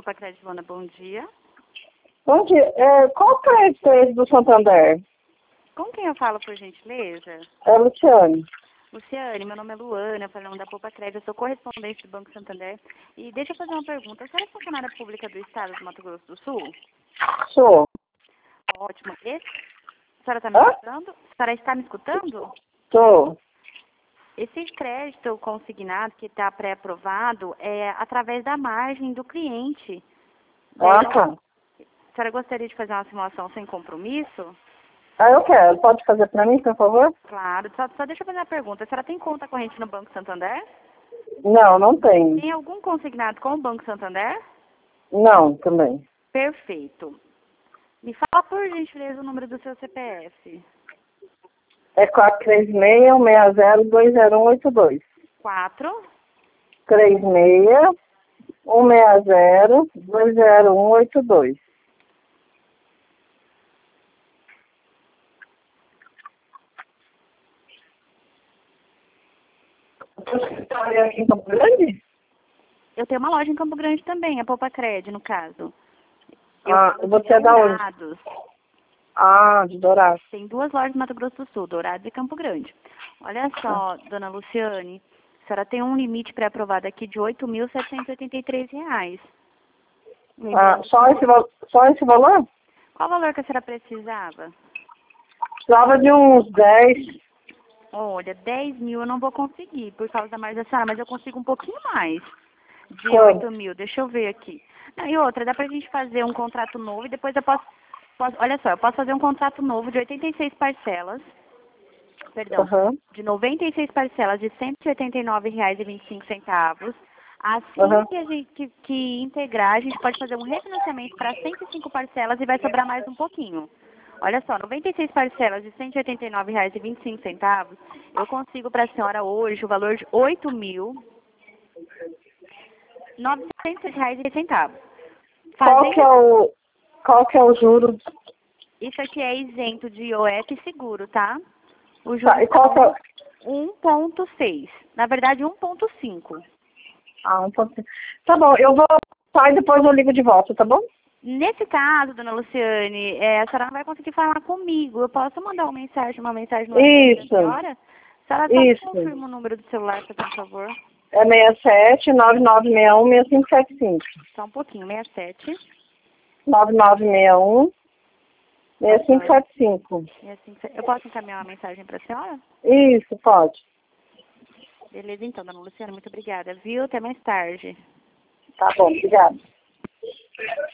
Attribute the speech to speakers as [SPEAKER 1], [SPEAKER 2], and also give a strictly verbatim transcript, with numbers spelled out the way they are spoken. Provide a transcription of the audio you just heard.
[SPEAKER 1] Poupa Crédito, Luana, bom dia.
[SPEAKER 2] Bom dia. É, qual crédito é esse do Santander?
[SPEAKER 1] Com quem eu falo, por gentileza?
[SPEAKER 2] É Luciane.
[SPEAKER 1] Luciane, meu nome é Luana, falando da Poupa Crédito, eu sou correspondente do Banco Santander. E deixa eu fazer uma pergunta. A senhora é funcionária pública do Estado do Mato Grosso do Sul?
[SPEAKER 2] Sou.
[SPEAKER 1] Ótimo. Esse, a senhora está me
[SPEAKER 2] Hã?
[SPEAKER 1] escutando? A senhora está me escutando?
[SPEAKER 2] Sou.
[SPEAKER 1] Esse crédito consignado que está pré-aprovado é através da margem do cliente.
[SPEAKER 2] Ah,
[SPEAKER 1] Daí,
[SPEAKER 2] tá.
[SPEAKER 1] a senhora gostaria de fazer uma simulação sem compromisso?
[SPEAKER 2] Ah, eu quero. Pode fazer pra mim, por favor?
[SPEAKER 1] Claro. Só, só deixa eu fazer uma pergunta. A senhora tem conta corrente no Banco Santander?
[SPEAKER 2] Não, não tenho.
[SPEAKER 1] Tem algum consignado com o Banco Santander?
[SPEAKER 2] Não, também.
[SPEAKER 1] Perfeito. Me fala, por gentileza, o número do seu C P F.
[SPEAKER 2] É quatro três seis, um seis zero, dois zero um oito dois.
[SPEAKER 1] quatro.
[SPEAKER 2] três seis, um seis zero, dois zero um oito dois. O escritório é aqui em Campo Grande?
[SPEAKER 1] Eu tenho uma loja em Campo Grande também, a Poupa Crédito, no caso. Eu
[SPEAKER 2] Ah,
[SPEAKER 1] falo de
[SPEAKER 2] você é da onde?
[SPEAKER 1] Dourados.
[SPEAKER 2] Ah, de Dourados.
[SPEAKER 1] Tem duas lojas no Mato Grosso do Sul, Dourados e Campo Grande. Olha só, dona Luciane, a senhora tem um limite pré-aprovado aqui de oito mil setecentos e oitenta e três reais.
[SPEAKER 2] Ah,
[SPEAKER 1] Lembrando,
[SPEAKER 2] só esse, val- só esse valor?
[SPEAKER 1] qual o valor que a senhora precisava?
[SPEAKER 2] Precisava de uns dez.
[SPEAKER 1] Olha, dez mil eu não vou conseguir por causa da margem da senhora, mas eu consigo um pouquinho mais de
[SPEAKER 2] Quanto?
[SPEAKER 1] oito mil. Deixa eu ver aqui. Não, e outra, dá pra gente fazer um contrato novo e depois eu posso, posso... Olha só, eu posso fazer um contrato novo de oitenta e seis parcelas. Perdão,
[SPEAKER 2] Aham,
[SPEAKER 1] de noventa e seis parcelas de cento e oitenta e nove reais e vinte e cinco centavos. Assim
[SPEAKER 2] aham.
[SPEAKER 1] que a gente que, que integrar, a gente pode fazer um refinanciamento para cento e cinco parcelas e vai sobrar mais um pouquinho. Olha só, noventa e seis parcelas de cento e oitenta e nove reais e vinte e cinco centavos, eu consigo para a senhora hoje o valor de oito mil novecentos reais e centavos.
[SPEAKER 2] Qual que é o, qual que é o juro?
[SPEAKER 1] Isso aqui é isento de I O F e seguro, tá? Os
[SPEAKER 2] Tá,
[SPEAKER 1] juros
[SPEAKER 2] e qual que é
[SPEAKER 1] são
[SPEAKER 2] o...
[SPEAKER 1] um ponto seis. Na verdade, um ponto cinco.
[SPEAKER 2] Ah, um pouquinho. Tá bom, eu vou sair e depois eu ligo de volta, tá bom?
[SPEAKER 1] Nesse caso, dona Luciane, é, a senhora não vai conseguir falar comigo. Eu posso mandar uma mensagem, uma mensagem no WhatsApp da
[SPEAKER 2] Isso,
[SPEAKER 1] senhora? A senhora só me
[SPEAKER 2] isso.
[SPEAKER 1] confirma o número do celular, por favor.
[SPEAKER 2] É seis sete, nove nove seis um, seis cinco sete cinco.
[SPEAKER 1] Só um pouquinho, sessenta e sete.
[SPEAKER 2] nove nove seis um, seis cinco sete cinco.
[SPEAKER 1] E assim, eu posso encaminhar uma mensagem para a senhora?
[SPEAKER 2] Isso, pode.
[SPEAKER 1] Beleza, então, dona Luciana, muito obrigada, viu? Até mais tarde.
[SPEAKER 2] Tá bom, obrigada.